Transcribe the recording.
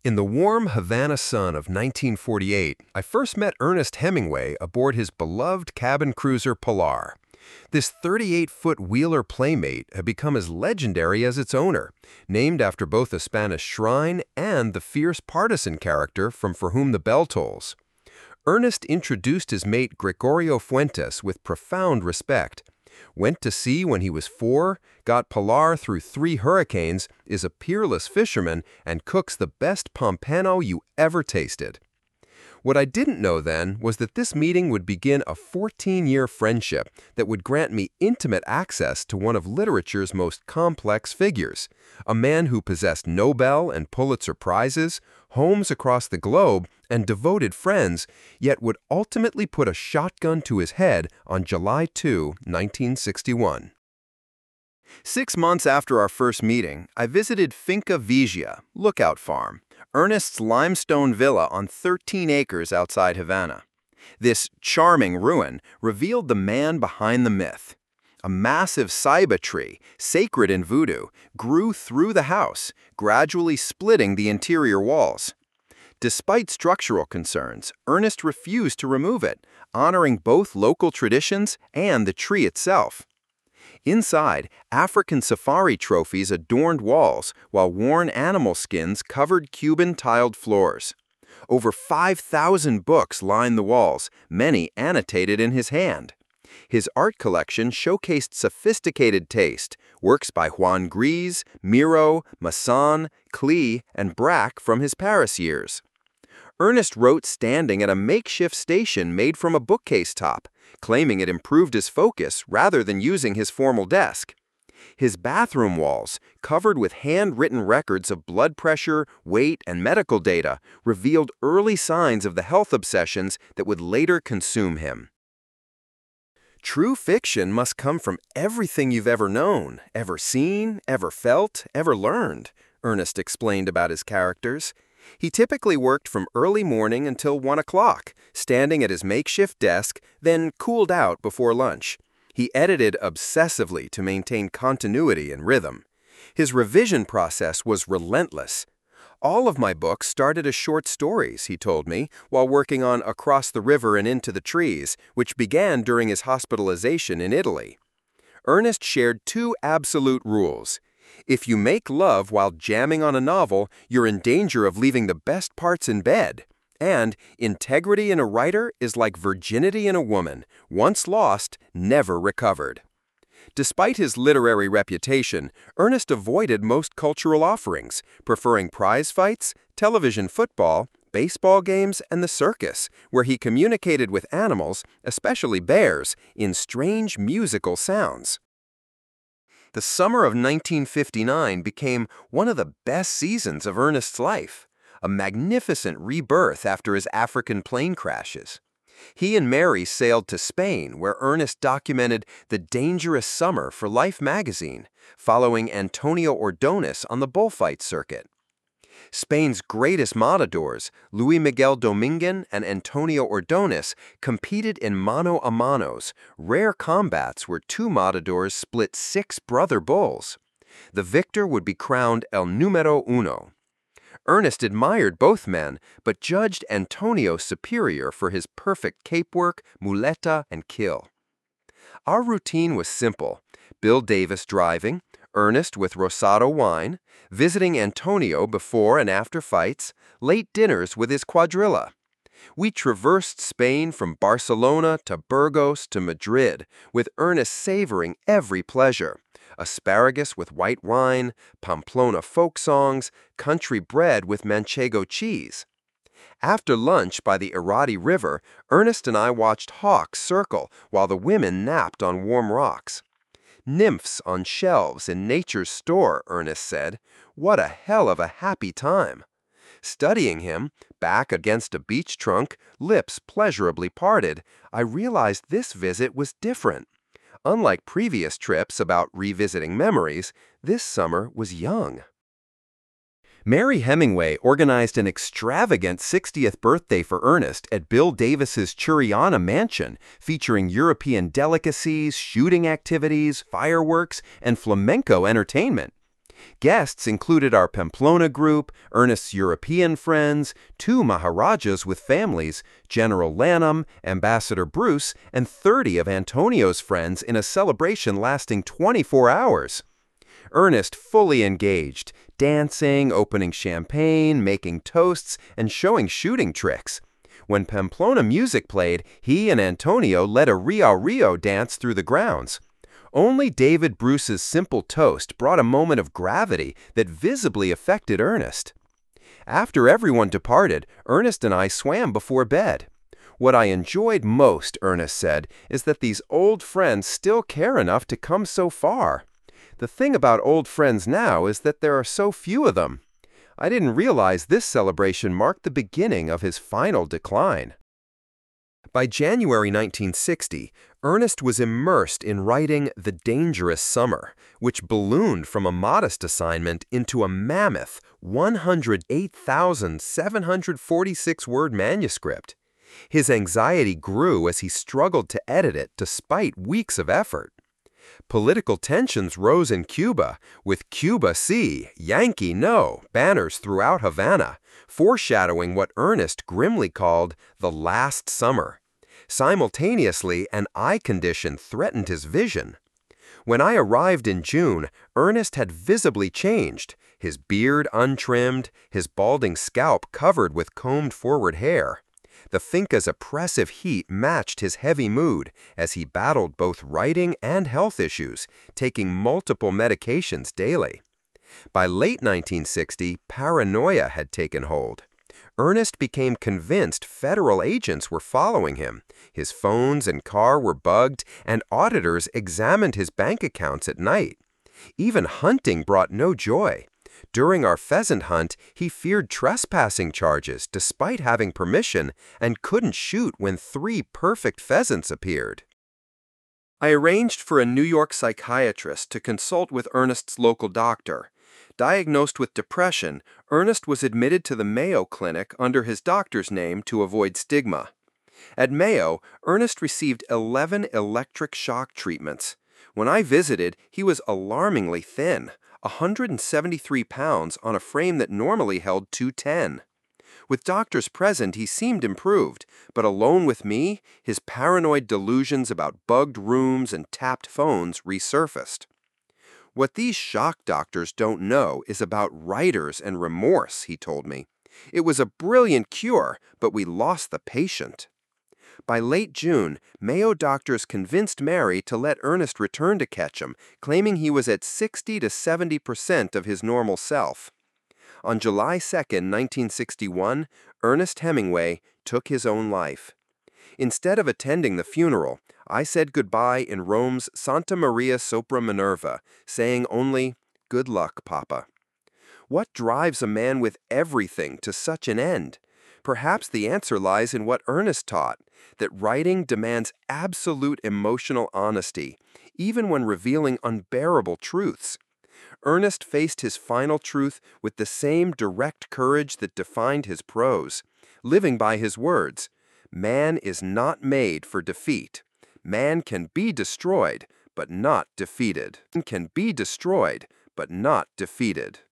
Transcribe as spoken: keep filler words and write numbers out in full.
In the warm Havana sun of nineteen forty-eight, I first met Ernest Hemingway aboard his beloved cabin cruiser Pilar. This thirty-eight-foot wheeler playmate had become as legendary as its owner, named after both a Spanish shrine and the fierce partisan character from For Whom the Bell Tolls. Ernest introduced his mate Gregorio Fuentes with profound respect. Went to sea when he was four, got Pilar through three hurricanes, is a peerless fisherman, and cooks the best pompano you ever tasted. What I didn't know then was that this meeting would begin a fourteen-year friendship that would grant me intimate access to one of literature's most complex figures, a man who possessed Nobel and Pulitzer Prizes, homes across the globe, and devoted friends, yet would ultimately put a shotgun to his head on July second, nineteen sixty-one. Six months after our first meeting, I visited Finca Vigia, Lookout Farm, Ernest's limestone villa on thirteen acres outside Havana. This charming ruin revealed the man behind the myth. A massive ceiba tree, sacred in voodoo, grew through the house, gradually splitting the interior walls. Despite structural concerns, Ernest refused to remove it, honoring both local traditions and the tree itself. Inside, African safari trophies adorned walls, while worn animal skins covered Cuban tiled floors. Over five thousand books lined the walls, many annotated in his hand. His art collection showcased sophisticated taste, works by Juan Gris, Miro, Masson, Klee, and Braque from his Paris years. Ernest wrote standing at a makeshift station made from a bookcase top, claiming it improved his focus rather than using his formal desk. His bathroom walls, covered with handwritten records of blood pressure, weight, and medical data, revealed early signs of the health obsessions that would later consume him. True fiction must come from everything you've ever known, ever seen, ever felt, ever learned, Ernest explained about his characters. He typically worked from early morning until one o'clock, standing at his makeshift desk, then cooled out before lunch. He edited obsessively to maintain continuity and rhythm. His revision process was relentless. All of my books started as short stories, he told me, while working on Across the River and Into the Trees, which began during his hospitalization in Italy. Ernest shared two absolute rules. If you make love while jamming on a novel, you're in danger of leaving the best parts in bed. And integrity in a writer is like virginity in a woman, once lost, never recovered. Despite his literary reputation, Ernest avoided most cultural offerings, preferring prize fights, television football, baseball games, and the circus, where he communicated with animals, especially bears, in strange musical sounds. The summer of nineteen fifty-nine became one of the best seasons of Ernest's life, a magnificent rebirth after his African plane crashes. He and Mary sailed to Spain, where Ernest documented the dangerous summer for Life magazine, following Antonio Ordóñez on the bullfight circuit. Spain's greatest matadors, Luis Miguel Dominguín and Antonio Ordóñez, competed in mano a manos, rare combats where two matadors split six brother bulls. The victor would be crowned El Número Uno. Ernest admired both men, but judged Antonio superior for his perfect cape work, muleta, and kill. Our routine was simple: Bill Davis driving, Ernest with Rosado wine, visiting Antonio before and after fights, late dinners with his quadrilla. We traversed Spain from Barcelona to Burgos to Madrid, with Ernest savoring every pleasure: asparagus with white wine, Pamplona folk songs, country bread with manchego cheese. After lunch by the Irati River, Ernest and I watched hawks circle while the women napped on warm rocks. Nymphs on shelves in nature's store, Ernest said. What a hell of a happy time. Studying him, back against a beech trunk, lips pleasurably parted, I realized this visit was different. Unlike previous trips about revisiting memories, this summer was young. Mary Hemingway organized an extravagant sixtieth birthday for Ernest at Bill Davis's Churiana mansion, featuring European delicacies, shooting activities, fireworks, and flamenco entertainment. Guests included our Pamplona group, Ernest's European friends, two Maharajas with families, General Lanham, Ambassador Bruce, and thirty of Antonio's friends in a celebration lasting twenty-four hours. Ernest fully engaged, dancing, opening champagne, making toasts, and showing shooting tricks. When Pamplona music played, he and Antonio led a Rio Rio dance through the grounds. Only David Bruce's simple toast brought a moment of gravity that visibly affected Ernest. After everyone departed, Ernest and I swam before bed. What I enjoyed most, Ernest said, is that these old friends still care enough to come so far. The thing about old friends now is that there are so few of them. I didn't realize this celebration marked the beginning of his final decline. By January nineteen sixty, Ernest was immersed in writing The Dangerous Summer, which ballooned from a modest assignment into a mammoth one hundred eight thousand seven hundred forty-six word manuscript. His anxiety grew as he struggled to edit it despite weeks of effort. Political tensions rose in Cuba, with Cuba sí, Yankee no banners throughout Havana, foreshadowing what Ernest grimly called the last summer. Simultaneously, an eye condition threatened his vision. When I arrived in June, Ernest had visibly changed, his beard untrimmed, his balding scalp covered with combed-forward hair. The Finca's oppressive heat matched his heavy mood as he battled both writing and health issues, taking multiple medications daily. By late nineteen sixty, paranoia had taken hold. Ernest became convinced federal agents were following him. His phones and car were bugged, and auditors examined his bank accounts at night. Even hunting brought no joy. During our pheasant hunt, he feared trespassing charges despite having permission and couldn't shoot when three perfect pheasants appeared. I arranged for a New York psychiatrist to consult with Ernest's local doctor. Diagnosed with depression, Ernest was admitted to the Mayo Clinic under his doctor's name to avoid stigma. At Mayo, Ernest received eleven electric shock treatments. When I visited, he was alarmingly thin, one hundred seventy-three pounds on a frame that normally held two hundred ten. With doctors present, he seemed improved, but alone with me, his paranoid delusions about bugged rooms and tapped phones resurfaced. What these shock doctors don't know is about writers and remorse, he told me. It was a brilliant cure, but we lost the patient. By late June, Mayo doctors convinced Mary to let Ernest return to Ketchum, claiming he was at sixty to seventy percent of his normal self. On July second, nineteen sixty-one, Ernest Hemingway took his own life. Instead of attending the funeral, I said goodbye in Rome's Santa Maria sopra Minerva, saying only, "Good luck, Papa." What drives a man with everything to such an end? Perhaps the answer lies in what Ernest taught, that writing demands absolute emotional honesty, even when revealing unbearable truths. Ernest faced his final truth with the same direct courage that defined his prose, living by his words, "Man is not made for defeat. Man can be destroyed, but not defeated. Man can be destroyed, but not defeated."